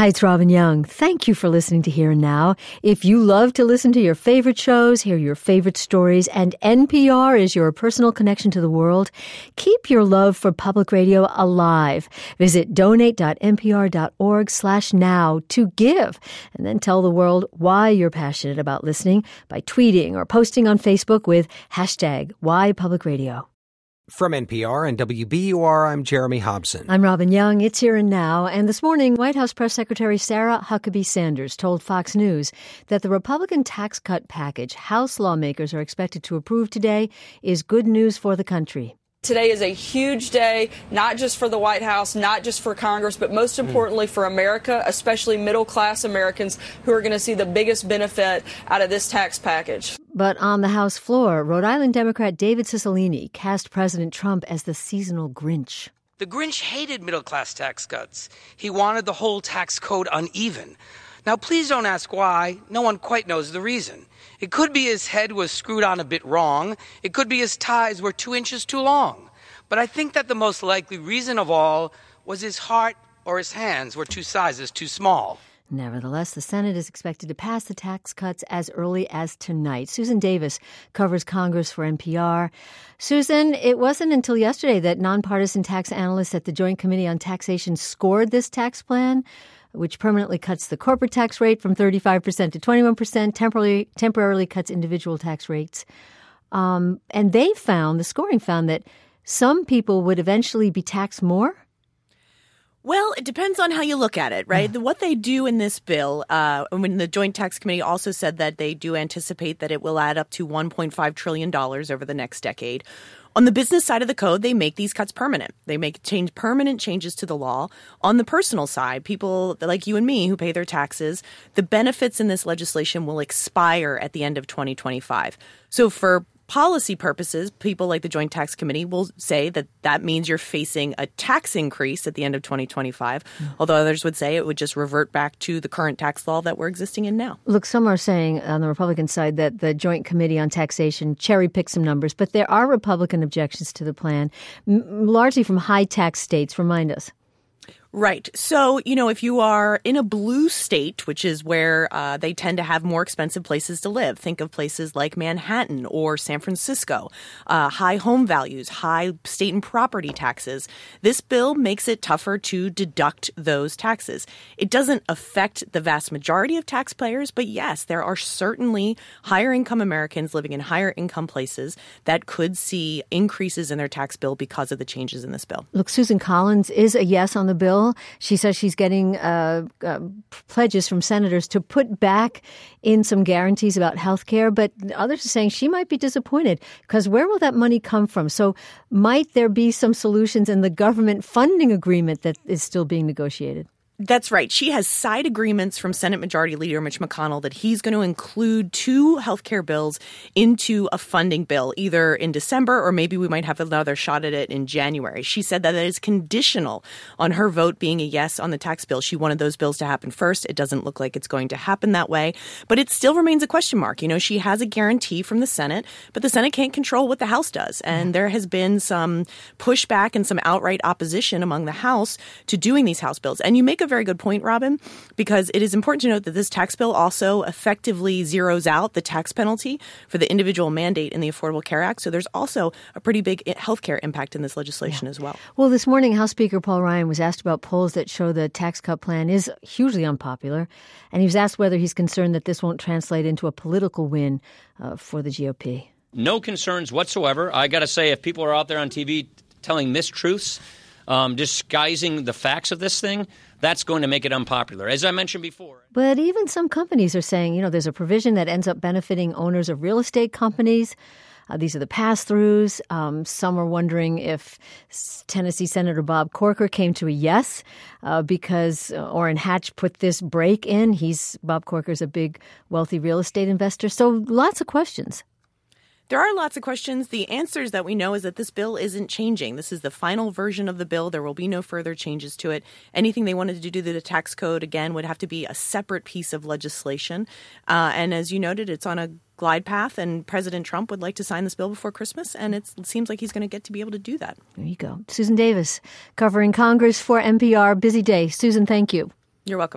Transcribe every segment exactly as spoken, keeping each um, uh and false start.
Hi, it's Robin Young. Thank you for listening to Here and Now. If you love to listen to your favorite shows, hear your favorite stories, and N P R is your personal connection to the world, keep your love for public radio alive. Visit donate.npr.org slash now to give, and then tell the world why you're passionate about listening by tweeting or posting on Facebook with hashtag Why Public Radio. From N P R and W B U R, I'm Jeremy Hobson. I'm Robin Young. It's Here and Now. And this morning, White House Press Secretary Sarah Huckabee Sanders told Fox News that the Republican tax cut package House lawmakers are expected to approve today is good news for the country. Today is a huge day, not just for the White House, not just for Congress, but most importantly for America, especially middle-class Americans who are going to see the biggest benefit out of this tax package. But on the House floor, Rhode Island Democrat David Cicilline cast President Trump as the seasonal Grinch. The Grinch hated middle-class tax cuts. He wanted the whole tax code uneven. Now, please don't ask why. No one quite knows the reason. It could be his head was screwed on a bit wrong. It could be his ties were two inches too long. But I think that the most likely reason of all was his heart or his hands were two sizes too small. Nevertheless, the Senate is expected to pass the tax cuts as early as tonight. Susan Davis covers Congress for N P R. Susan, it wasn't until yesterday that nonpartisan tax analysts at the Joint Committee on Taxation scored this tax plan, which permanently cuts the corporate tax rate from thirty-five percent to twenty-one percent, temporarily, temporarily cuts individual tax rates. Um, and they found, the scoring found that some people would eventually be taxed more. Well, it depends on how you look at it, right? What they do in this bill, uh, when the Joint Tax Committee also said that they do anticipate that it will add up to one point five trillion dollars over the next decade. On the business side of the code, they make these cuts permanent. They make change permanent changes to the law. On the personal side, people like you and me who pay their taxes, the benefits in this legislation will expire at the end of twenty twenty-five. So for policy purposes, people like the Joint Tax Committee will say that that means you're facing a tax increase at the end of twenty twenty-five, mm. although others would say it would just revert back to the current tax law that we're existing in now. Look, some are saying on the Republican side that the Joint Committee on Taxation cherry-picked some numbers, but there are Republican objections to the plan, m- largely from high-tax states. Remind us. Right. So, you know, if you are in a blue state, which is where uh, they tend to have more expensive places to live, think of places like Manhattan or San Francisco, uh, high home values, high state and property taxes. This bill makes it tougher to deduct those taxes. It doesn't affect the vast majority of taxpayers, but yes, there are certainly higher income Americans living in higher income places that could see increases in their tax bill because of the changes in this bill. Look, Susan Collins is a yes on the bill. She says she's getting uh, uh, pledges from senators to put back in some guarantees about health care, but others are saying she might be disappointed because where will that money come from? So might there be some solutions in the government funding agreement that is still being negotiated? That's right. She has side agreements from Senate Majority Leader Mitch McConnell that he's going to include two health care bills into a funding bill, either in December or maybe we might have another shot at it in January. She said that it is conditional on her vote being a yes on the tax bill. She wanted those bills to happen first. It doesn't look like it's going to happen that way, but it still remains a question mark. You know, she has a guarantee from the Senate, but the Senate can't control what the House does. And there has been some pushback and some outright opposition among the House to doing these House bills. And you make a very good point, Robin, because it is important to note that this tax bill also effectively zeroes out the tax penalty for the individual mandate in the Affordable Care Act. So there's also a pretty big healthcare impact in this legislation yeah. as well. Well, this morning, House Speaker Paul Ryan was asked about polls that show the tax cut plan is hugely unpopular. And he was asked whether he's concerned that this won't translate into a political win uh, for the G O P. No concerns whatsoever. I got to say, if people are out there on T V telling mistruths, um, disguising the facts of this thing, that's going to make it unpopular, as I mentioned before. But even some companies are saying, you know, there's a provision that ends up benefiting owners of real estate companies. Uh, these are the pass-throughs. Um, some are wondering if Tennessee Senator Bob Corker came to a yes uh, because uh, Orrin Hatch put this break in. He's Bob Corker's a big, wealthy real estate investor. So lots of questions. There are lots of questions. The answers that we know is that this bill isn't changing. This is the final version of the bill. There will be no further changes to it. Anything they wanted to do to the tax code, again, would have to be a separate piece of legislation. Uh, and as you noted, it's on a glide path, and President Trump would like to sign this bill before Christmas, and it's, it seems like he's going to get to be able to do that. There you go. Susan Davis, covering Congress for N P R. Busy day. Susan, thank you. You're welcome.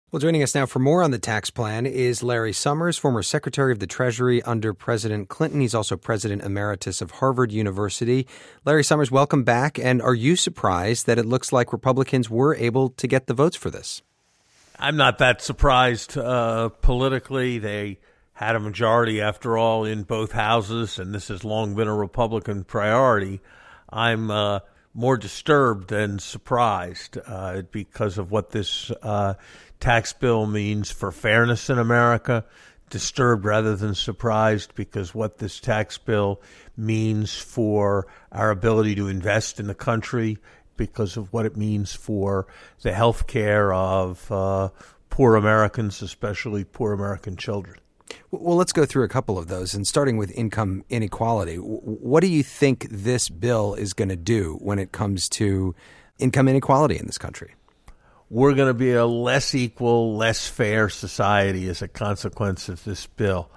Well, joining us now for more on the tax plan is Larry Summers, former Secretary of the Treasury under President Clinton. He's also President Emeritus of Harvard University. Larry Summers, welcome back. And are you surprised that it looks like Republicans were able to get the votes for this? I'm not that surprised uh, politically. They had a majority, after all, in both houses, and this has long been a Republican priority. I'm uh, more disturbed than surprised uh, because of what this uh tax bill means for fairness in America. Disturbed rather than surprised because what this tax bill means for our ability to invest in the country, because of what it means for the health care of uh, poor Americans, especially poor American children. Well, let's go through a couple of those, and starting with income inequality. What do you think this bill is going to do when it comes to income inequality in this country? We're going to be a less equal, less fair society as a consequence of this bill.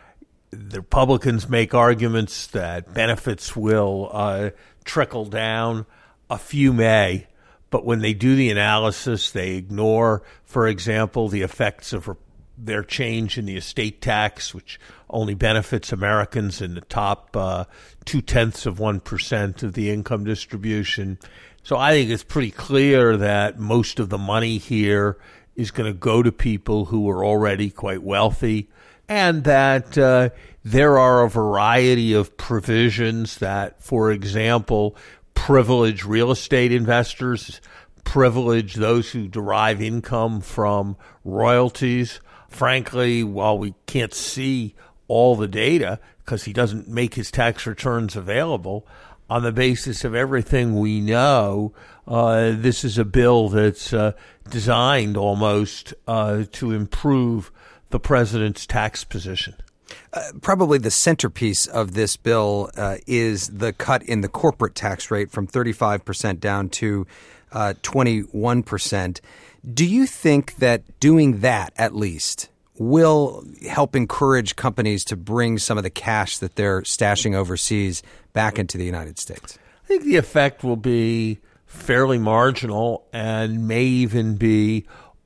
The Republicans make arguments that benefits will uh, trickle down. A few may, but when they do the analysis, they ignore, for example, the effects of their change in the estate tax, which only benefits Americans in the top uh, two-tenths of one percent of the income distribution. So I think it's pretty clear that most of the money here is going to go to people who are already quite wealthy, and that uh, there are a variety of provisions that, for example, privilege real estate investors, privilege those who derive income from royalties. Frankly, while we can't see all the data because he doesn't make his tax returns available, on the basis of everything we know, uh, this is a bill that's uh, designed almost uh, to improve the president's tax position. Uh, probably the centerpiece of this bill uh, is the cut in the corporate tax rate from thirty-five percent down to uh, twenty-one percent. Do you think that doing that, at least, will help encourage companies to bring some of the cash that they're stashing overseas back into the United States? I think the effect will be fairly marginal and may even be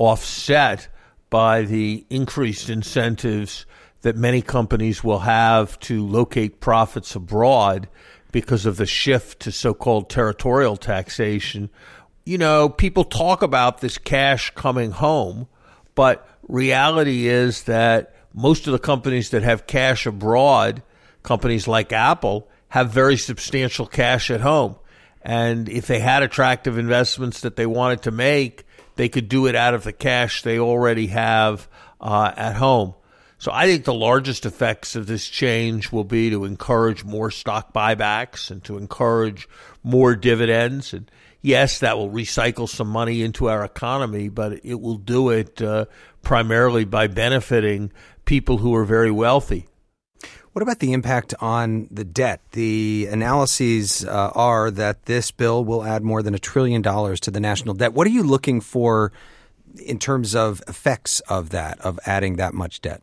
offset by the increased incentives that many companies will have to locate profits abroad because of the shift to so-called territorial taxation. You know, people talk about this cash coming home, but reality is that most of the companies that have cash abroad, companies like Apple, have very substantial cash at home. And if they had attractive investments that they wanted to make, they could do it out of the cash they already have uh, at home. So I think the largest effects of this change will be to encourage more stock buybacks and to encourage more dividends. And yes, that will recycle some money into our economy, but it will do it uh, primarily by benefiting people who are very wealthy. What about the impact on the debt? The analyses uh, are that this bill will add more than a trillion dollars to the national debt. What are you looking for in terms of effects of that, of adding that much debt?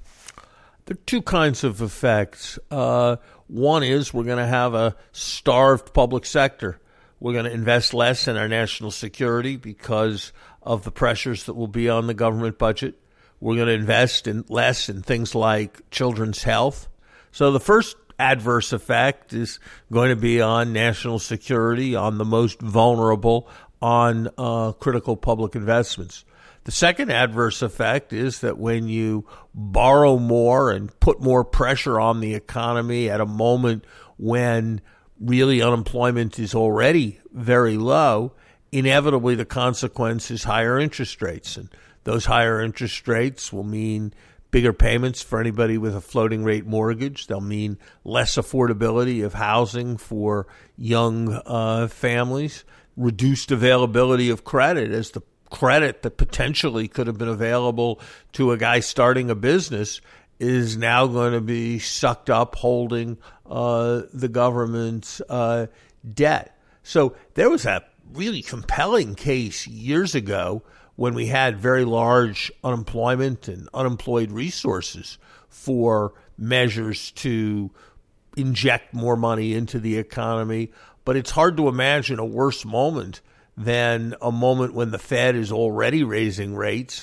There are two kinds of effects. Uh, one is we're going to have a starved public sector. We're going to invest less in our national security because of the pressures that will be on the government budget. We're going to invest in less in things like children's health. So the first adverse effect is going to be on national security, on the most vulnerable, on uh, critical public investments. The second adverse effect is that when you borrow more and put more pressure on the economy at a moment when really unemployment is already very low, inevitably the consequence is higher interest rates. And those higher interest rates will mean bigger payments for anybody with a floating rate mortgage. They'll mean less affordability of housing for young uh, families, reduced availability of credit, as the credit that potentially could have been available to a guy starting a business is now going to be sucked up holding uh, the government's uh, debt. So there was a really compelling case years ago when we had very large unemployment and unemployed resources for measures to inject more money into the economy. But it's hard to imagine a worse moment than a moment when the Fed is already raising rates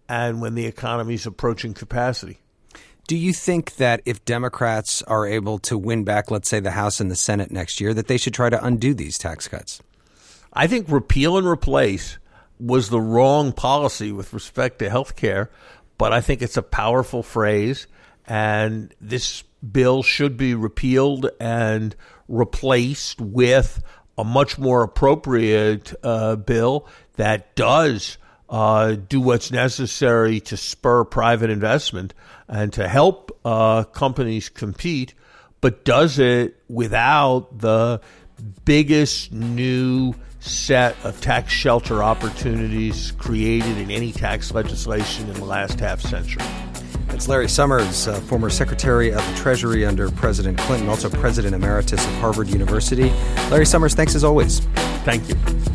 and when the economy is approaching capacity. Do you think that if Democrats are able to win back, let's say, the House and the Senate next year, that they should try to undo these tax cuts? I think repeal and replace was the wrong policy with respect to health care, but I think it's a powerful phrase, and this bill should be repealed and replaced with a much more appropriate uh, bill that does uh, do what's necessary to spur private investment and to help uh, companies compete, but does it without the biggest new set of tax shelter opportunities created in any tax legislation in the last half century. That's Larry Summers, uh, former Secretary of the Treasury under President Clinton, also President Emeritus of Harvard University. Larry Summers, thanks as always. Thank you.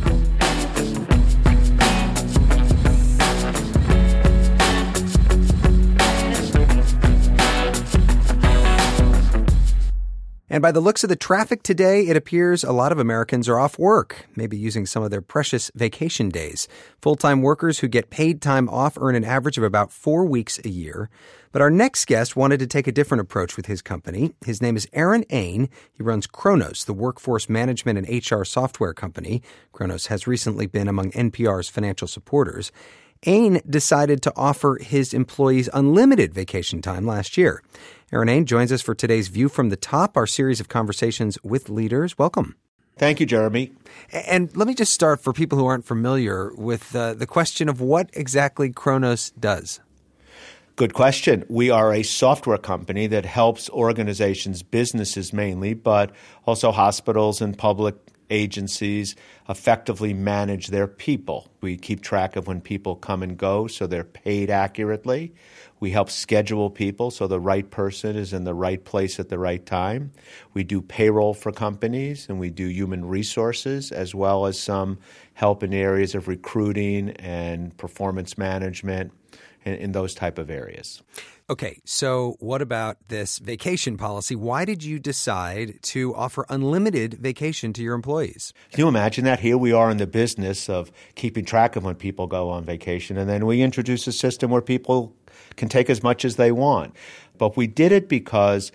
And by the looks of the traffic today, it appears a lot of Americans are off work, maybe using some of their precious vacation days. Full-time workers who get paid time off earn an average of about four weeks a year. But our next guest wanted to take a different approach with his company. His name is Aaron Ain. He runs Kronos, the workforce management and H R software company. Kronos has recently been among N P R's financial supporters. Ain decided to offer his employees unlimited vacation time last year. Aaron Ain joins us for today's View from the Top, our series of conversations with leaders. Welcome. Thank you, Jeremy. And let me just start, for people who aren't familiar, with uh, the question of what exactly Kronos does. Good question. We are a software company that helps organizations, businesses mainly, but also hospitals and public agencies effectively manage their people. We keep track of when people come and go so they're paid accurately. We help schedule people so the right person is in the right place at the right time. We do payroll for companies, and we do human resources, as well as some help in areas of recruiting and performance management and in those type of areas. Okay, so what about this vacation policy? Why did you decide to offer unlimited vacation to your employees? Can you imagine that? Here we are in the business of keeping track of when people go on vacation, and then we introduce a system where people can take as much as they want. But we did it because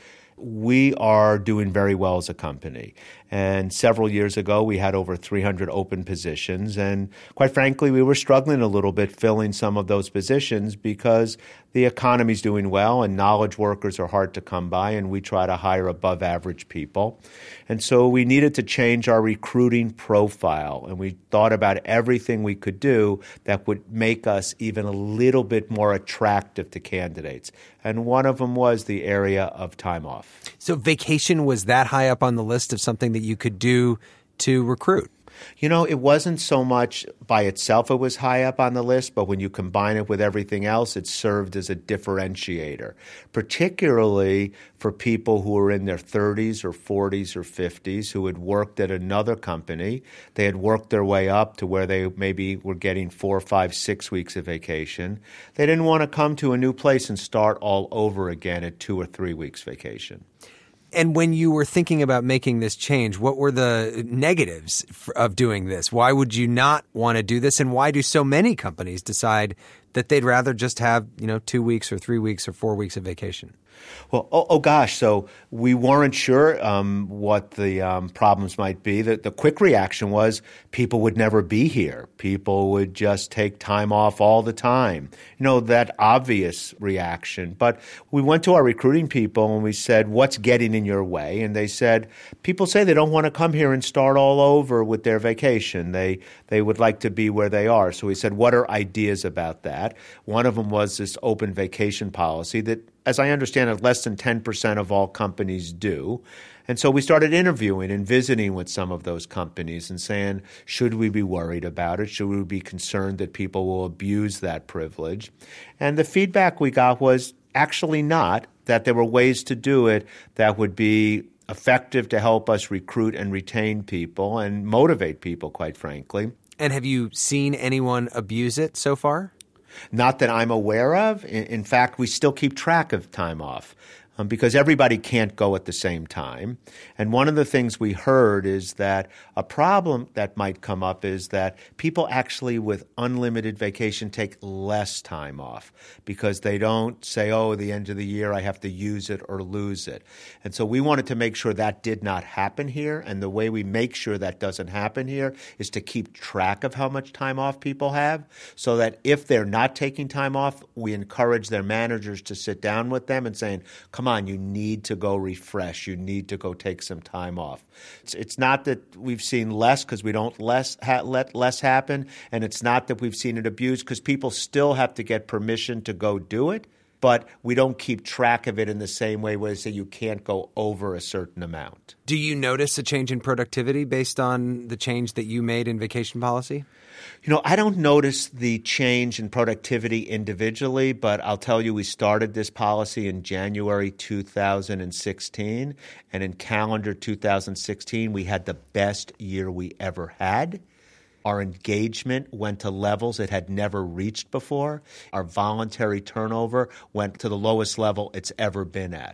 we are doing very well as a company. And several years ago, we had over three hundred open positions. And quite frankly, we were struggling a little bit filling some of those positions because the economy's doing well and knowledge workers are hard to come by, and we try to hire above average people. And so we needed to change our recruiting profile. And we thought about everything we could do that would make us even a little bit more attractive to candidates. And one of them was the area of time off. So vacation was that high up on the list of something that you could do to recruit? You know, it wasn't so much by itself it was high up on the list, but when you combine it with everything else, it served as a differentiator, particularly for people who were in their thirties or forties or fifties who had worked at another company. They had worked their way up to where they maybe were getting four, five, six weeks of vacation. They didn't want to come to a new place and start all over again at two or three weeks vacation. And when you were thinking about making this change, what were the negatives of doing this? Why would you not want to do this? And why do so many companies decide that they'd rather just have, you know, two weeks or three weeks or four weeks of vacation? Well, oh, oh gosh, so we weren't sure um, what the um, problems might be. The, the quick reaction was people would never be here. People would just take time off all the time. You know, that obvious reaction. But we went to our recruiting people and we said, what's getting in your way? And they said, people say they don't want to come here and start all over with their vacation. They, they would like to be where they are. So we said, what are ideas about that? One of them was this open vacation policy that, as I understand it, less than ten percent of all companies do. And so we started interviewing and visiting with some of those companies and saying, should we be worried about it? Should we be concerned that people will abuse that privilege? And the feedback we got was actually not, that there were ways to do it that would be effective to help us recruit and retain people and motivate people, quite frankly. And have you seen anyone abuse it so far? Not that I'm aware of. In, in fact, we still keep track of time off. um, because everybody can't go at the same time. And one of the things we heard is that a problem that might come up is that people actually with unlimited vacation take less time off because they don't say, oh, at the end of the year I have to use it or lose it. And so we wanted to make sure that did not happen here. And the way we make sure that doesn't happen here is to keep track of how much time off people have so that if they're not taking time off, we encourage their managers to sit down with them and saying, come on, you need to go refresh. You need to go take some time off. It's, it's not that we've seen less because we don't less ha- let less happen, and it's not that we've seen it abused because people still have to get permission to go do it, but we don't keep track of it in the same way where they say you can't go over a certain amount. Do you notice a change in productivity based on the change that you made in vacation policy? You know, I don't notice the change in productivity individually, but I'll tell you we started this policy in January two thousand sixteen, and in calendar two thousand sixteen, we had the best year we ever had. Our engagement went to levels it had never reached before. Our voluntary turnover went to the lowest level it's ever been at.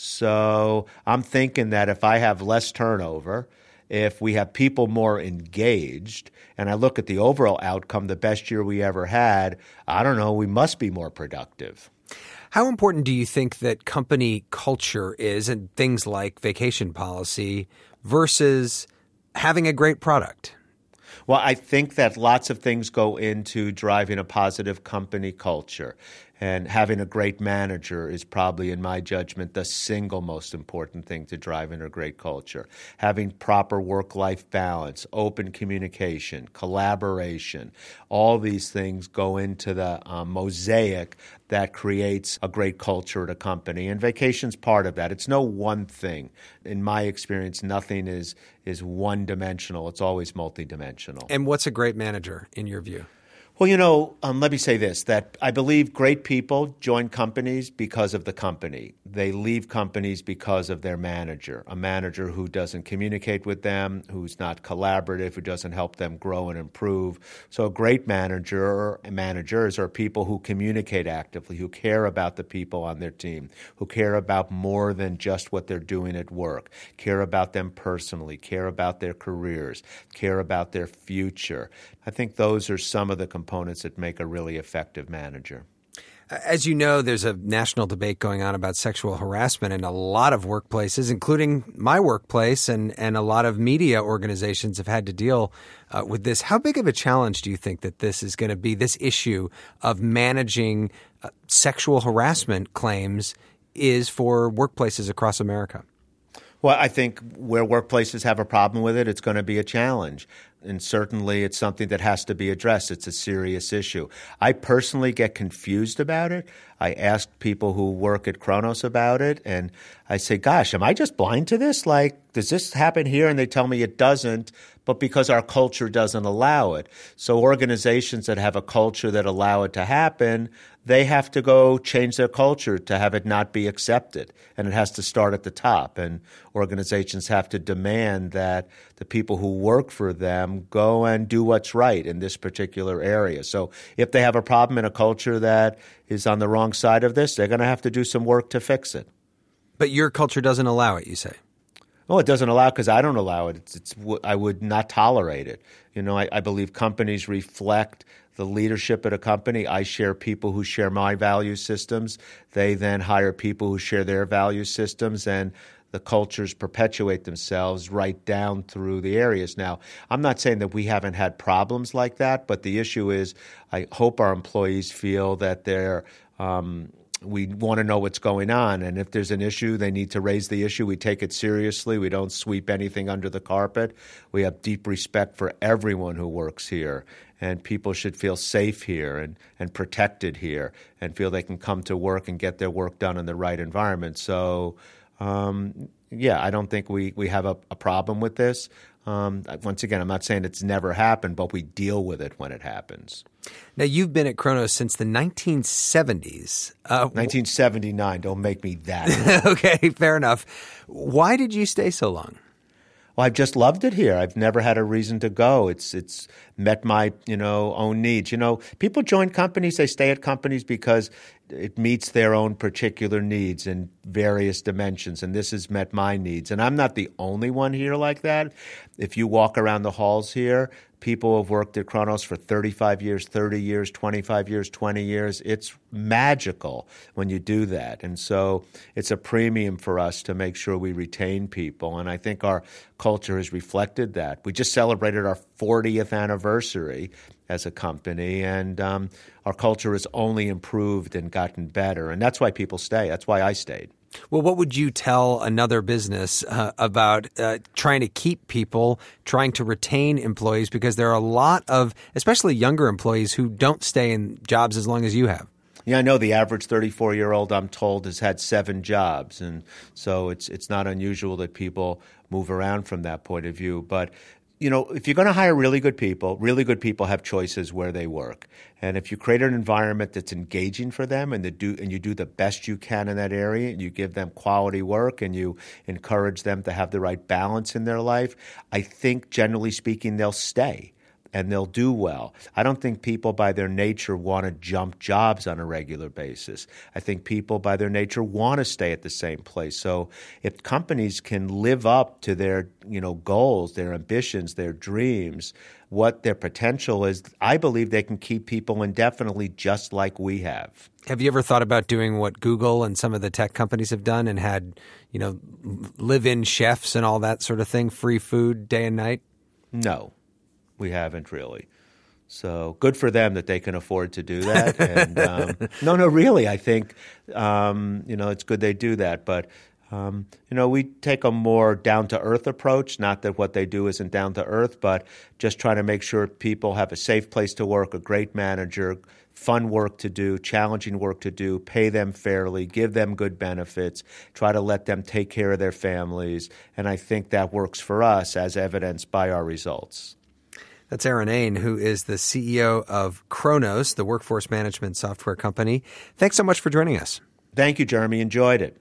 So I'm thinking that if I have less turnover, if we have people more engaged, and I look at the overall outcome, the best year we ever had, I don't know, we must be more productive. How important do you think that company culture is and things like vacation policy versus having a great product? Well, I think that lots of things go into driving a positive company culture. And having a great manager is probably, in my judgment, the single most important thing to driving a great culture. Having proper work-life balance, open communication, collaboration, all these things go into the um, mosaic that creates a great culture at a company. And vacation's part of that. It's no one thing. In my experience, nothing is is one-dimensional. It's always multidimensional. And what's a great manager in your view? Well, you know, um, let me say this, that I believe great people join companies because of the company. They leave companies because of their manager, a manager who doesn't communicate with them, who's not collaborative, who doesn't help them grow and improve. So a great manager or managers are people who communicate actively, who care about the people on their team, who care about more than just what they're doing at work, care about them personally, care about their careers, care about their future. I think those are some of the components that make a really effective manager. As you know, there's a national debate going on about sexual harassment in a lot of workplaces, including my workplace, and, and a lot of media organizations have had to deal uh, with this. How big of a challenge do you think that this is going to be, this issue of managing uh, sexual harassment claims is for workplaces across America? Well, I think where workplaces have a problem with it, it's going to be a challenge. And certainly it's something that has to be addressed. It's a serious issue. I personally get confused about it. I ask people who work at Kronos about it, and I say, gosh, am I just blind to this? Like, does this happen here? And they tell me it doesn't, but because our culture doesn't allow it. So organizations that have a culture that allow it to happen, they have to go change their culture to have it not be accepted. And it has to start at the top. And organizations have to demand that the people who work for them go and do what's right in this particular area. So if they have a problem in a culture that is on the wrong side of this, they're going to have to do some work to fix it. But your culture doesn't allow it, you say? Well, it doesn't allow because I don't allow it. It's, it's, I would not tolerate it. You know, I, I believe companies reflect the leadership at a company. I share people who share my value systems. They then hire people who share their value systems, and the cultures perpetuate themselves right down through the areas. Now, I'm not saying that we haven't had problems like that, but the issue is I hope our employees feel that they're um, we want to know what's going on. And if there's an issue, they need to raise the issue. We take it seriously. We don't sweep anything under the carpet. We have deep respect for everyone who works here. And people should feel safe here and, and protected here and feel they can come to work and get their work done in the right environment. So, um, yeah, I don't think we, we have a, a problem with this. Um, once again, I'm not saying it's never happened, but we deal with it when it happens. Now, you've been at Kronos since the nineteen seventies. Uh, nineteen seventy-nine. Don't make me that. Okay, fair enough. Why did you stay so long? Well, I've just loved it here. I've never had a reason to go. It's it's met my, you know, own needs. You know, people join companies, they stay at companies because it meets their own particular needs in various dimensions, and this has met my needs. And I'm not the only one here like that. If you walk around the halls here, people have worked at Kronos for thirty-five years, thirty years, twenty-five years, twenty years. It's magical when you do that. And so it's a premium for us to make sure we retain people. And I think our culture has reflected that. We just celebrated our fortieth anniversary as a company, and um, our culture has only improved and gotten better. And that's why people stay. That's why I stayed. Well, what would you tell another business uh, about uh, trying to keep people, trying to retain employees? Because there are a lot of, especially younger employees, who don't stay in jobs as long as you have. Yeah, I know the average thirty-four-year-old, I'm told, has had seven jobs. And so it's it's not unusual that people move around from that point of view. But you know, if you're going to hire really good people, really good people have choices where they work. And if you create an environment that's engaging for them and, do, and you do the best you can in that area, and you give them quality work and you encourage them to have the right balance in their life, I think, generally speaking, they'll stay and they'll do well. I don't think people by their nature want to jump jobs on a regular basis. I think people by their nature want to stay at the same place. So if companies can live up to their, you know, goals, their ambitions, their dreams, what their potential is, I believe they can keep people indefinitely just like we have. Have you ever thought about doing what Google and some of the tech companies have done and had, you know, live-in chefs and all that sort of thing, free food day and night? No. We haven't really. So good for them that they can afford to do that. And um, no, no, really, I think, um, you know, it's good they do that. But, um, you know, we take a more down-to-earth approach, not that what they do isn't down-to-earth, but just trying to make sure people have a safe place to work, a great manager, fun work to do, challenging work to do, pay them fairly, give them good benefits, try to let them take care of their families. And I think that works for us as evidenced by our results. That's Aaron Ain, who is the C E O of Kronos, the workforce management software company. Thanks so much for joining us. Thank you, Jeremy. Enjoyed it.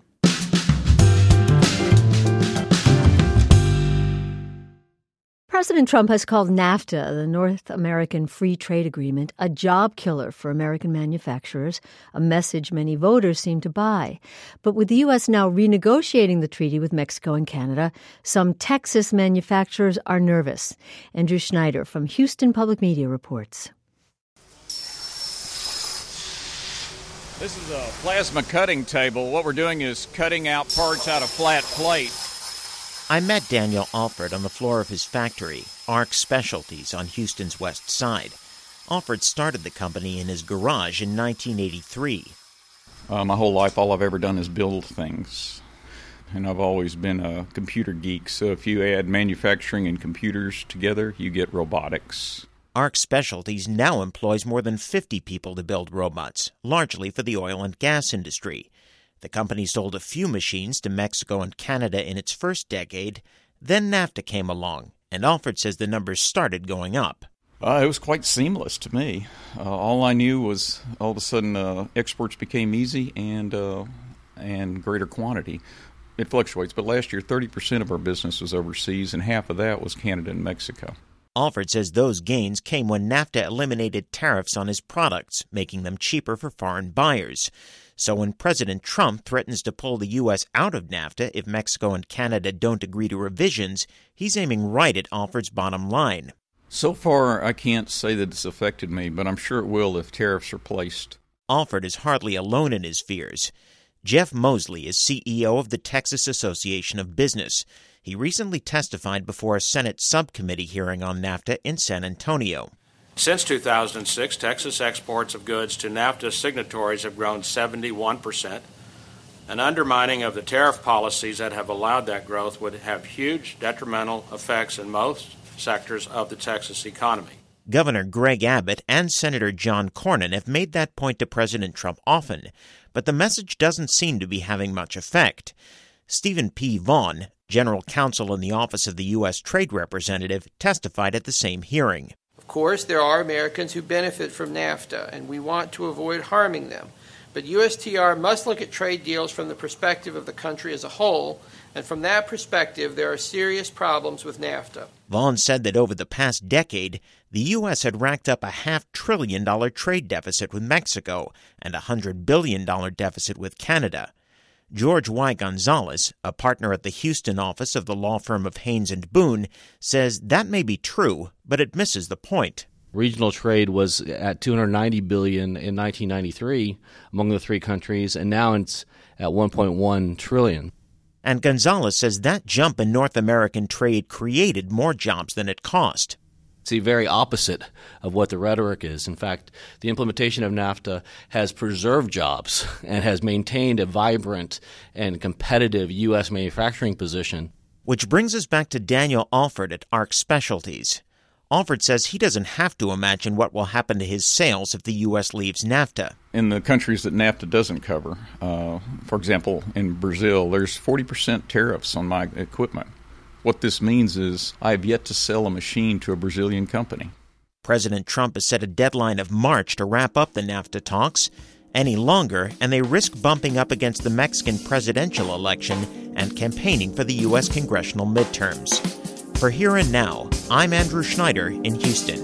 President Trump has called NAFTA, the North American Free Trade Agreement, a job killer for American manufacturers, a message many voters seem to buy. But with the U S now renegotiating the treaty with Mexico and Canada, some Texas manufacturers are nervous. Andrew Schneider from Houston Public Media reports. This is a plasma cutting table. What we're doing is cutting out parts out of flat plate. I met Daniel Alford on the floor of his factory, Arc Specialties, on Houston's west side. Alford started the company in his garage in nineteen eighty-three. Uh, my whole life, all I've ever done is build things. And I've always been a computer geek, so if you add manufacturing and computers together, you get robotics. Arc Specialties now employs more than fifty people to build robots, largely for the oil and gas industry. The company sold a few machines to Mexico and Canada in its first decade. Then NAFTA came along, and Alford says the numbers started going up. Uh, it was quite seamless to me. Uh, all I knew was all of a sudden uh, exports became easy and uh, and greater quantity. It fluctuates, but last year thirty percent of our business was overseas, and half of that was Canada and Mexico. Alford says those gains came when NAFTA eliminated tariffs on his products, making them cheaper for foreign buyers. So when President Trump threatens to pull the U S out of NAFTA if Mexico and Canada don't agree to revisions, he's aiming right at Alford's bottom line. So far, I can't say that it's affected me, but I'm sure it will if tariffs are placed. Alford is hardly alone in his fears. Jeff Mosley is C E O of the Texas Association of Business. He recently testified before a Senate subcommittee hearing on NAFTA in San Antonio. Since two thousand six, Texas exports of goods to NAFTA signatories have grown seventy-one percent. An undermining of the tariff policies that have allowed that growth would have huge detrimental effects in most sectors of the Texas economy. Governor Greg Abbott and Senator John Cornyn have made that point to President Trump often, but the message doesn't seem to be having much effect. Stephen P. Vaughn, general counsel in the Office of the U S Trade Representative, testified at the same hearing. Of course, there are Americans who benefit from NAFTA, and we want to avoid harming them. But U S T R must look at trade deals from the perspective of the country as a whole, and from that perspective, there are serious problems with NAFTA. Vaughn said that over the past decade, the U S had racked up a half-trillion dollar trade deficit with Mexico and a one hundred billion dollars deficit with Canada. George Y. Gonzalez, a partner at the Houston office of the law firm of Haynes and Boone, says that may be true, but it misses the point. Regional trade was at two hundred ninety billion dollars in nineteen ninety-three among the three countries, and now it's at one point one trillion dollars. And Gonzalez says that jump in North American trade created more jobs than it cost. It's the very opposite of what the rhetoric is. In fact, the implementation of NAFTA has preserved jobs and has maintained a vibrant and competitive U S manufacturing position. Which brings us back to Daniel Alford at ARC Specialties. Alford says he doesn't have to imagine what will happen to his sales if the U S leaves NAFTA. In the countries that NAFTA doesn't cover, uh, for example, in Brazil, there's forty percent tariffs on my equipment. What this means is I have yet to sell a machine to a Brazilian company. President Trump has set a deadline of March to wrap up the NAFTA talks. Any longer, and they risk bumping up against the Mexican presidential election and campaigning for the U S congressional midterms. For Here and Now, I'm Andrew Schneider in Houston.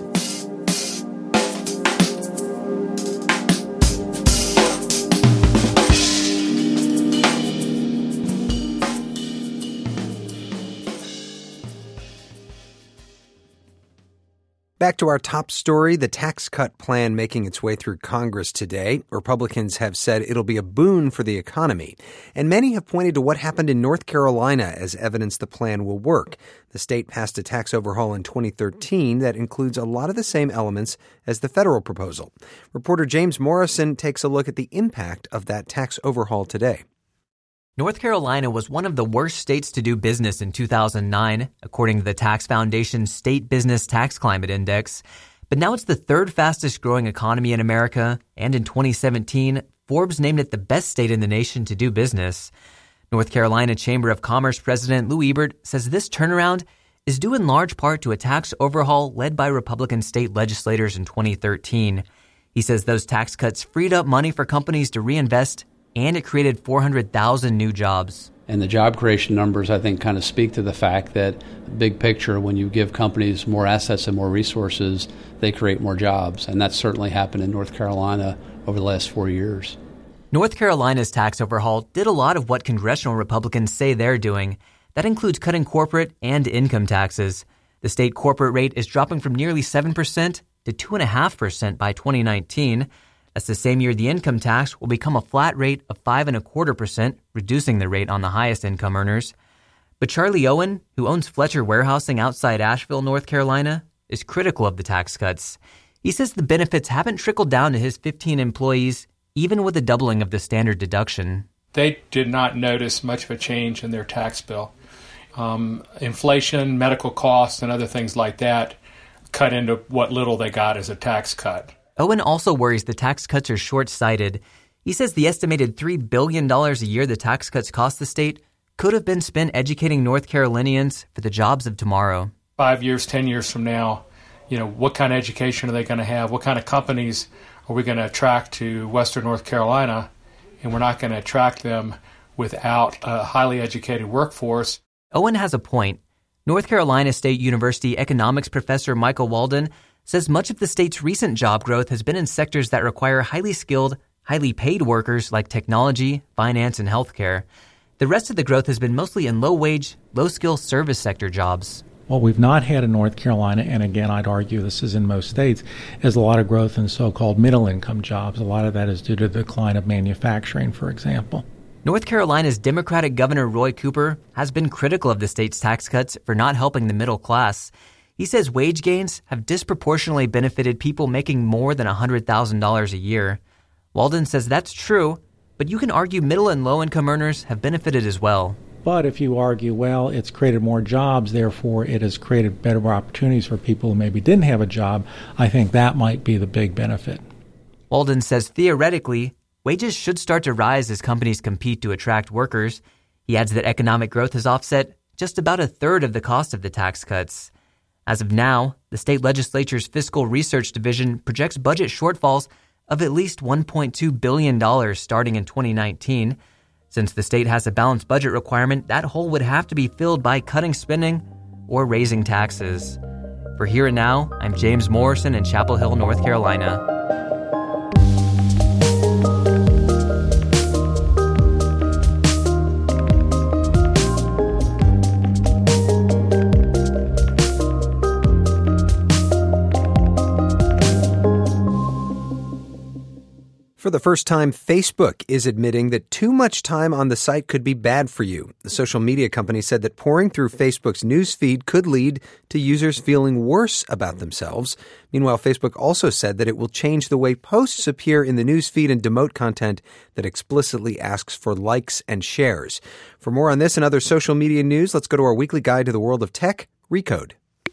Back to our top story, the tax cut plan making its way through Congress today. Republicans have said it'll be a boon for the economy. And many have pointed to what happened in North Carolina as evidence the plan will work. The state passed a tax overhaul in twenty thirteen that includes a lot of the same elements as the federal proposal. Reporter James Morrison takes a look at the impact of that tax overhaul today. North Carolina was one of the worst states to do business in two thousand nine, according to the Tax Foundation's State Business Tax Climate Index. But now it's the third fastest growing economy in America, and in twenty seventeen, Forbes named it the best state in the nation to do business. North Carolina Chamber of Commerce President Lou Ebert says this turnaround is due in large part to a tax overhaul led by Republican state legislators in twenty thirteen. He says those tax cuts freed up money for companies to reinvest, and it created four hundred thousand new jobs. And the job creation numbers, I think, kind of speak to the fact that, big picture, when you give companies more assets and more resources, they create more jobs. And that's certainly happened in North Carolina over the last four years. North Carolina's tax overhaul did a lot of what congressional Republicans say they're doing. That includes cutting corporate and income taxes. The state corporate rate is dropping from nearly seven percent to two point five percent by twenty nineteen. That's the same year the income tax will become a flat rate of five point two five percent, reducing the rate on the highest income earners. But Charlie Owen, who owns Fletcher Warehousing outside Asheville, North Carolina, is critical of the tax cuts. He says the benefits haven't trickled down to his fifteen employees, even with the doubling of the standard deduction. They did not notice much of a change in their tax bill. Um, inflation, medical costs, and other things like that cut into what little they got as a tax cut. Owen also worries the tax cuts are short-sighted. He says the estimated three billion dollars a year the tax cuts cost the state could have been spent educating North Carolinians for the jobs of tomorrow. Five years, ten years from now, you know, what kind of education are they going to have? What kind of companies are we going to attract to Western North Carolina? And we're not going to attract them without a highly educated workforce. Owen has a point. North Carolina State University economics professor Michael Walden says much of the state's recent job growth has been in sectors that require highly skilled, highly paid workers like technology, finance, and healthcare. The rest of the growth has been mostly in low-wage, low-skill service sector jobs. What we've not had in North Carolina, and again, I'd argue this is in most states, is a lot of growth in so-called middle-income jobs. A lot of that is due to the decline of manufacturing, for example. North Carolina's Democratic Governor Roy Cooper has been critical of the state's tax cuts for not helping the middle class. He says wage gains have disproportionately benefited people making more than one hundred thousand dollars a year. Walden says that's true, but you can argue middle and low-income earners have benefited as well. But if you argue, well, it's created more jobs, therefore it has created better opportunities for people who maybe didn't have a job, I think that might be the big benefit. Walden says theoretically, wages should start to rise as companies compete to attract workers. He adds that economic growth has offset just about a third of the cost of the tax cuts. As of now, the state legislature's Fiscal Research Division projects budget shortfalls of at least one point two billion dollars starting in twenty nineteen. Since the state has a balanced budget requirement, that hole would have to be filled by cutting spending or raising taxes. For Here and Now, I'm James Morrison in Chapel Hill, North Carolina. For the first time, Facebook is admitting that too much time on the site could be bad for you. The social media company said that pouring through Facebook's news feed could lead to users feeling worse about themselves. Meanwhile, Facebook also said that it will change the way posts appear in the news feed and demote content that explicitly asks for likes and shares. For more on this and other social media news, let's go to our weekly guide to the world of tech, Recode.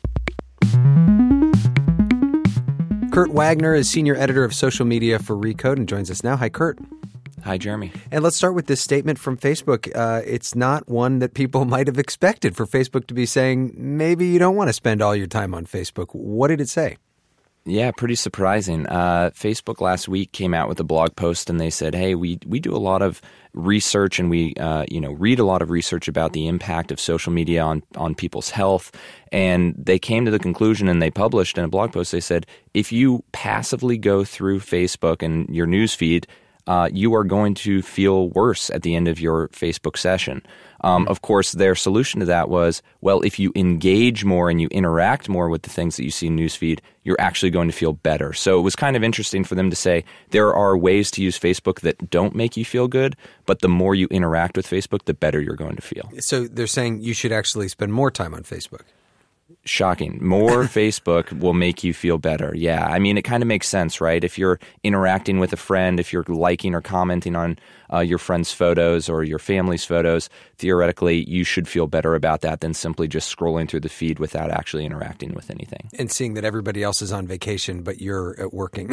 Kurt Wagner is senior editor of social media for Recode and joins us now. Hi, Kurt. Hi, Jeremy. And let's start with this statement from Facebook. Uh, it's not one that people might have expected for Facebook to be saying, maybe you don't want to spend all your time on Facebook. What did it say? Yeah, pretty surprising. Uh, Facebook last week came out with a blog post and they said, hey, we we do a lot of research and we uh, you know read a lot of research about the impact of social media on, on people's health. And they came to the conclusion and they published in a blog post, they said, if you passively go through Facebook and your news feed, uh, you are going to feel worse at the end of your Facebook session. Um, of course, their solution to that was, well, if you engage more and you interact more with the things that you see in newsfeed, you're actually going to feel better. So it was kind of interesting for them to say there are ways to use Facebook that don't make you feel good, but the more you interact with Facebook, the better you're going to feel. So they're saying you should actually spend more time on Facebook. Shocking. More Facebook will make you feel better. Yeah. I mean, it kind of makes sense, right? If you're interacting with a friend, if you're liking or commenting on uh, your friend's photos or your family's photos, theoretically, you should feel better about that than simply just scrolling through the feed without actually interacting with anything. And seeing that everybody else is on vacation, but you're at working.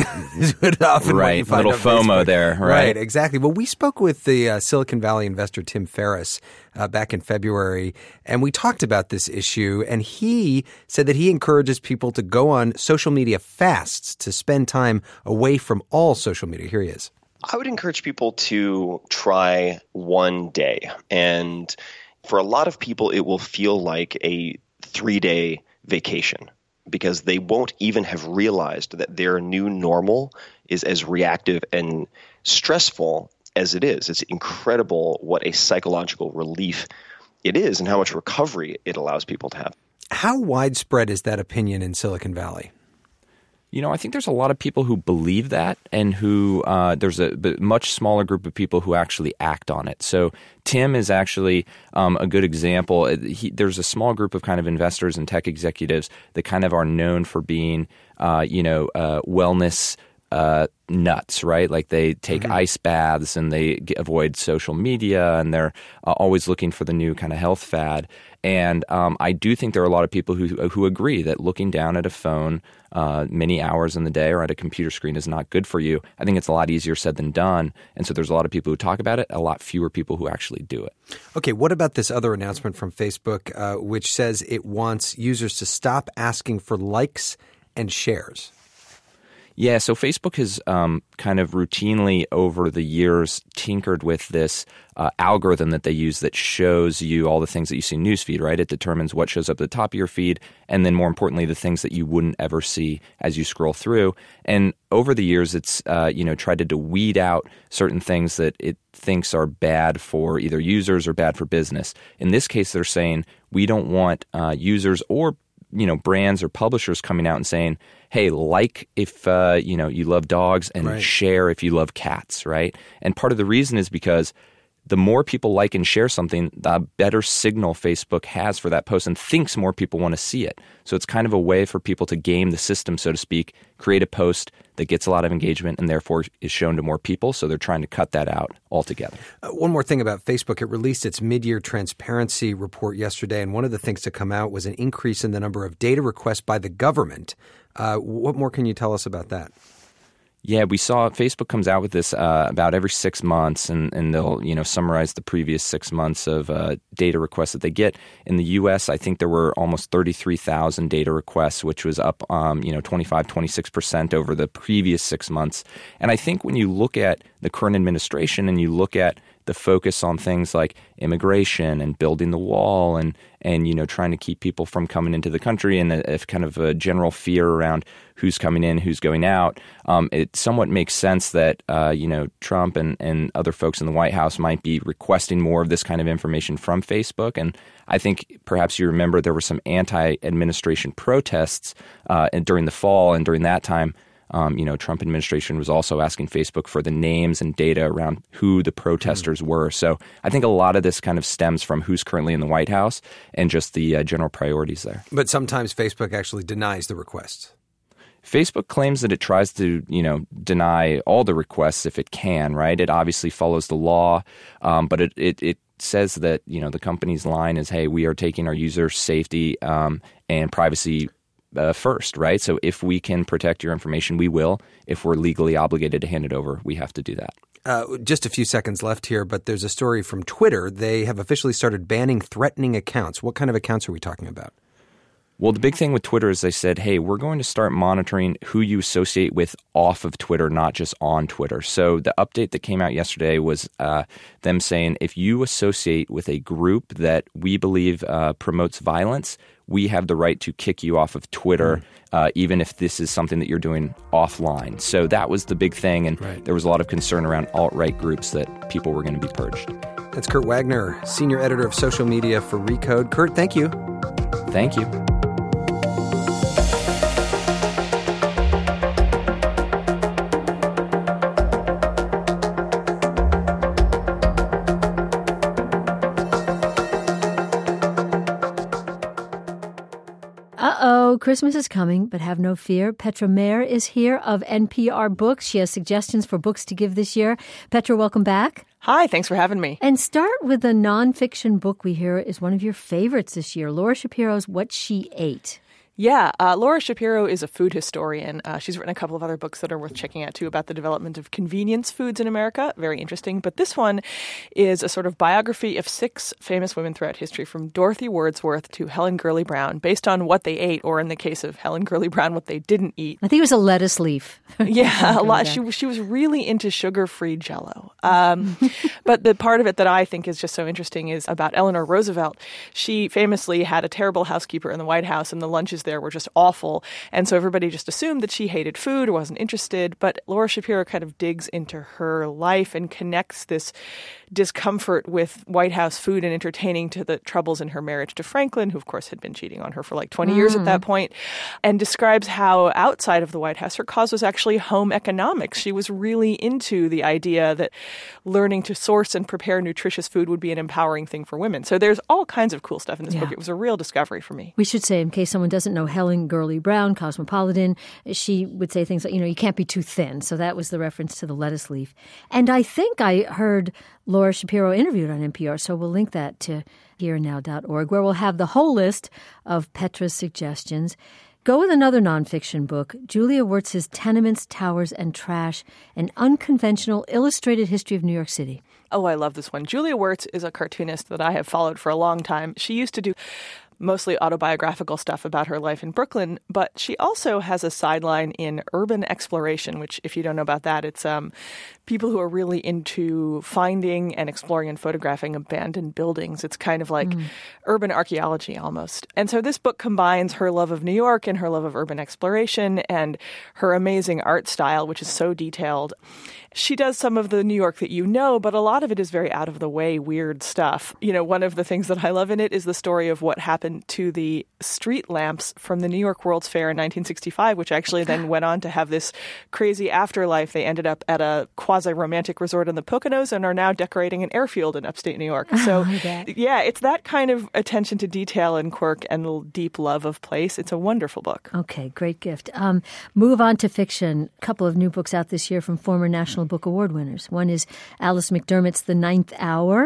Often right. A little FOMO Facebook. there. Right? Right. Exactly. Well, we spoke with the uh, Silicon Valley investor Tim Ferriss uh, back in February, and we talked about this issue, and he said that he encourages people to go on social media fasts to spend time away from all social media. Here he is. I would encourage people to try one day. And for a lot of people, it will feel like a three-day vacation because they won't even have realized that their new normal is as reactive and stressful as it is. It's incredible what a psychological relief it is and how much recovery it allows people to have. How widespread is that opinion in Silicon Valley? You know, I think there's a lot of people who believe that and who uh, there's a much smaller group of people who actually act on it. So Tim is actually um, a good example. He, there's a small group of kind of investors and tech executives that kind of are known for being, uh, you know, uh, wellness uh, nuts, right? Like they take mm-hmm. ice baths and they get, avoid social media and they're uh, always looking for the new kind of health fad. And um, I do think there are a lot of people who who agree that looking down at a phone uh, many hours in the day or at a computer screen is not good for you. I think it's a lot easier said than done. And so there's a lot of people who talk about it, a lot fewer people who actually do it. Okay, what about this other announcement from Facebook, uh, which says it wants users to stop asking for likes and shares? Yeah, so Facebook has um, kind of routinely over the years tinkered with this uh, algorithm that they use that shows you all the things that you see in newsfeed, right? It determines what shows up at the top of your feed and then more importantly, the things that you wouldn't ever see as you scroll through. And over the years, it's uh, you know tried to weed out certain things that it thinks are bad for either users or bad for business. In this case, they're saying we don't want uh, users or you know, brands or publishers coming out and saying, hey, like if, uh, you know, you love dogs and right. share if you love cats, right? And part of the reason is because the more people like and share something, the better signal Facebook has for that post and thinks more people want to see it. So it's kind of a way for people to game the system, so to speak, create a post that gets a lot of engagement and therefore is shown to more people. So they're trying to cut that out altogether. Uh, one more thing about Facebook. It released its mid-year transparency report yesterday, and one of the things to come out was an increase in the number of data requests by the government. Uh, what more can you tell us about that? Yeah, we saw Facebook comes out with this uh, about every six months, and, and they'll you know summarize the previous six months of uh, data requests that they get. In the U S, I think there were almost thirty-three thousand data requests, which was up um, you know twenty-five, twenty-six percent over the previous six months. And I think when you look at the current administration and you look at the focus on things like immigration and building the wall and and you know trying to keep people from coming into the country and a, a kind of a general fear around who's coming in, who's going out, um, it somewhat makes sense that uh, you know Trump and, and other folks in the White House might be requesting more of this kind of information from Facebook. And I think perhaps you remember there were some anti-administration protests uh, during the fall, and during that time, Um, you know, Trump administration was also asking Facebook for the names and data around who the protesters were. So I think a lot of this kind of stems from who's currently in the White House and just the uh, general priorities there. But sometimes Facebook actually denies the requests. Facebook claims that it tries to, you know, deny all the requests if it can, right? It obviously follows the law, um, but it, it, it says that, you know, the company's line is, hey, we are taking our user safety um, and privacy Uh, first, right? So if we can protect your information, we will. If we're legally obligated to hand it over, we have to do that. Uh, just a few seconds left here, but there's a story from Twitter. They have officially started banning threatening accounts. What kind of accounts are we talking about? Well, the big thing with Twitter is they said, hey, we're going to start monitoring who you associate with off of Twitter, not just on Twitter. So the update that came out yesterday was uh, them saying if you associate with a group that we believe uh, promotes violence, we have the right to kick you off of Twitter, mm. uh, even if this is something that you're doing offline. So that was the big thing, and right. there was a lot of concern around alt-right groups that people were going to be purged. That's Kurt Wagner, senior editor of social media for Recode. Kurt, thank you. Thank you. Uh-oh, Christmas is coming, but have no fear. Petra Mayer is here of N P R Books. She has suggestions for books to give this year. Petra, welcome back. Hi, thanks for having me. And start with the nonfiction book we hear is one of your favorites this year, Laura Shapiro's What She Ate. Yeah, uh, Laura Shapiro is a food historian. Uh, she's written a couple of other books that are worth checking out, too, about the development of convenience foods in America. Very interesting. But this one is a sort of biography of six famous women throughout history, from Dorothy Wordsworth to Helen Gurley Brown, based on what they ate, or in the case of Helen Gurley Brown, what they didn't eat. I think it was a lettuce leaf. Yeah, a lot. She, she was really into sugar-free Jell-O. Um, but the part of it that I think is just so interesting is about Eleanor Roosevelt. She famously had a terrible housekeeper in the White House, and the lunches there were just awful. And so everybody just assumed that she hated food or wasn't interested. But Laura Shapiro kind of digs into her life and connects this discomfort with White House food and entertaining to the troubles in her marriage to Franklin, who, of course, had been cheating on her for like twenty mm. years at that point, and describes how outside of the White House, her cause was actually home economics. She was really into the idea that learning to source and prepare nutritious food would be an empowering thing for women. So there's all kinds of cool stuff in this yeah. book. It was a real discovery for me. We should say, in case someone doesn't know Helen Gurley Brown, Cosmopolitan, she would say things like, you know, you can't be too thin. So that was the reference to the lettuce leaf. And I think I heard Laura Shapiro interviewed on N P R, so we'll link that to here and now dot org, where we'll have the whole list of Petra's suggestions. Go with another nonfiction book, Julia Wurtz's Tenements, Towers, and Trash, an unconventional illustrated history of New York City. Oh, I love this one. Julia Wurtz is a cartoonist that I have followed for a long time. She used to do mostly autobiographical stuff about her life in Brooklyn, but she also has a sideline in urban exploration, which, if you don't know about that, it's um, people who are really into finding and exploring and photographing abandoned buildings. It's kind of like mm. urban archaeology almost. And so this book combines her love of New York and her love of urban exploration and her amazing art style, which is so detailed. She does some of the New York that you know, but a lot of it is very out of the way, weird stuff. You know, one of the things that I love in it is the story of what happened to the street lamps from the New York World's Fair in nineteen sixty-five, which actually then went on to have this crazy afterlife. They ended up at a quasi-romantic resort in the Poconos and are now decorating an airfield in upstate New York. So, yeah, it's that kind of attention to detail and quirk and deep love of place. It's a wonderful book. Okay, great gift. Um, move on to fiction. A couple of new books out this year from former National Book Award winners. One is Alice McDermott's The Ninth Hour.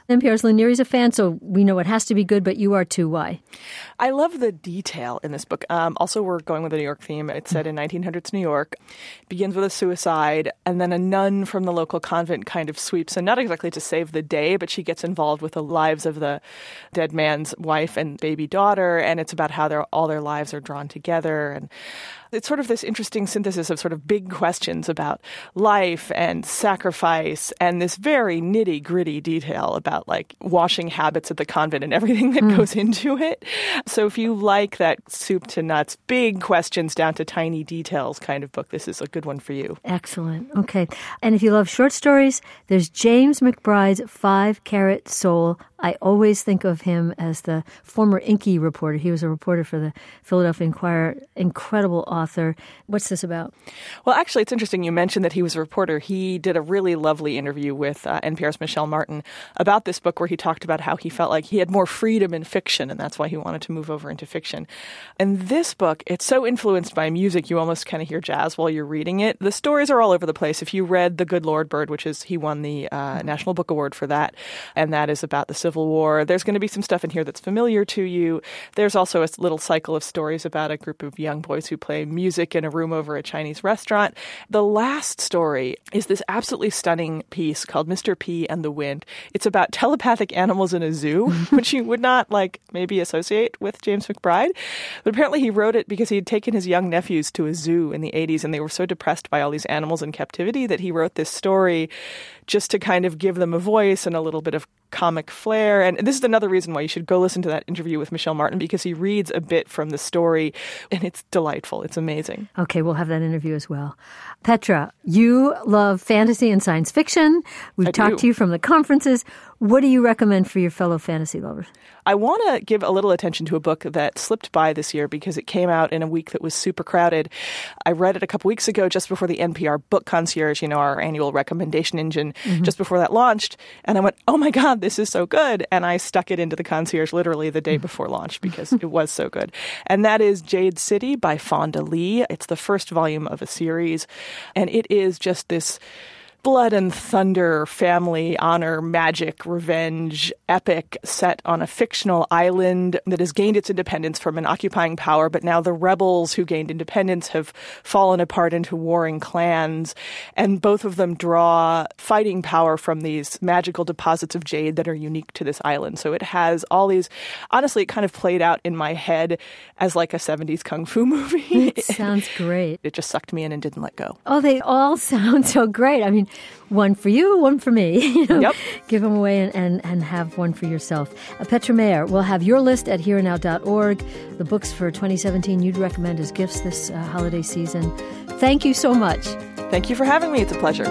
N P R's Lynn Neary's a fan, so we know it has to be good, but you are too. Why? I love the detail in this book. Um, also, we're going with a New York theme. It's set in nineteen hundreds New York. It begins with a suicide, and then a nun from the local convent kind of sweeps in, not exactly to save the day, but she gets involved with the lives of the dead man's wife and baby daughter, and it's about how their all their lives are drawn together. And it's sort of this interesting synthesis of sort of big questions about life and sacrifice and this very nitty-gritty detail about like washing habits at the convent and everything that mm. goes into it. So if you like that soup to nuts, big questions down to tiny details kind of book, this is a good one for you. Excellent. Okay. And if you love short stories, there's James McBride's Five Carat Soul. I always think of him as the former Inky reporter. He was a reporter for the Philadelphia Inquirer. Incredible author. What's this about? Well, actually, it's interesting you mentioned that he was a reporter. He did a really lovely interview with uh, N P R's Michelle Martin about this book where he talked about how he felt like he had more freedom in fiction, and that's why he wanted to move over into fiction. And this book, it's so influenced by music, you almost kind of hear jazz while you're reading it. The stories are all over the place. If you read The Good Lord Bird, which is, he won the uh, National Book Award for that, and that is about the Civil War. There's going to be some stuff in here that's familiar to you. There's also a little cycle of stories about a group of young boys who play music in a room over a Chinese restaurant. The last story is this absolutely stunning piece called Mister P and the Wind. It's about telepathic animals in a zoo, which you would not like maybe associate with James McBride. But apparently he wrote it because he had taken his young nephews to a zoo in the eighties, and they were so depressed by all these animals in captivity that he wrote this story just to kind of give them a voice and a little bit of comic flair. And this is another reason why you should go listen to that interview with Michelle Martin, because he reads a bit from the story, and it's delightful. It's amazing. Okay, we'll have that interview as well. Petra, you love fantasy and science fiction. We've I talked do. to you from the conferences. What do you recommend for your fellow fantasy lovers? I want to give a little attention to a book that slipped by this year because it came out in a week that was super crowded. I read it a couple weeks ago just before the N P R Book Concierge, you know, our annual recommendation engine, mm-hmm. just before that launched. And I went, oh my God, this is so good. And I stuck it into the concierge literally the day before launch because it was so good. And that is Jade City by Fonda Lee. It's the first volume of a series. And it is just this blood and thunder, family, honor, magic, revenge, epic set on a fictional island that has gained its independence from an occupying power, but now the rebels who gained independence have fallen apart into warring clans, and both of them draw fighting power from these magical deposits of jade that are unique to this island. So it has all these, honestly, it kind of played out in my head as like a seventies kung fu movie. It sounds great. It just sucked me in and didn't let go. Oh, they all sound so great. I mean, one for you, one for me. You know, yep. Give them away and, and, and have one for yourself. Uh, Petra Mayer, we'll have your list at here and now dot org. The books for twenty seventeen you'd recommend as gifts this uh, holiday season. Thank you so much. Thank you for having me. It's a pleasure.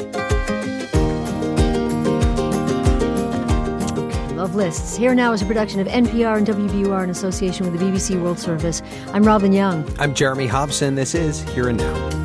Love Lists. Here Now is a production of N P R and W B U R in association with the B B C World Service. I'm Robin Young. I'm Jeremy Hobson. This is Here and Now.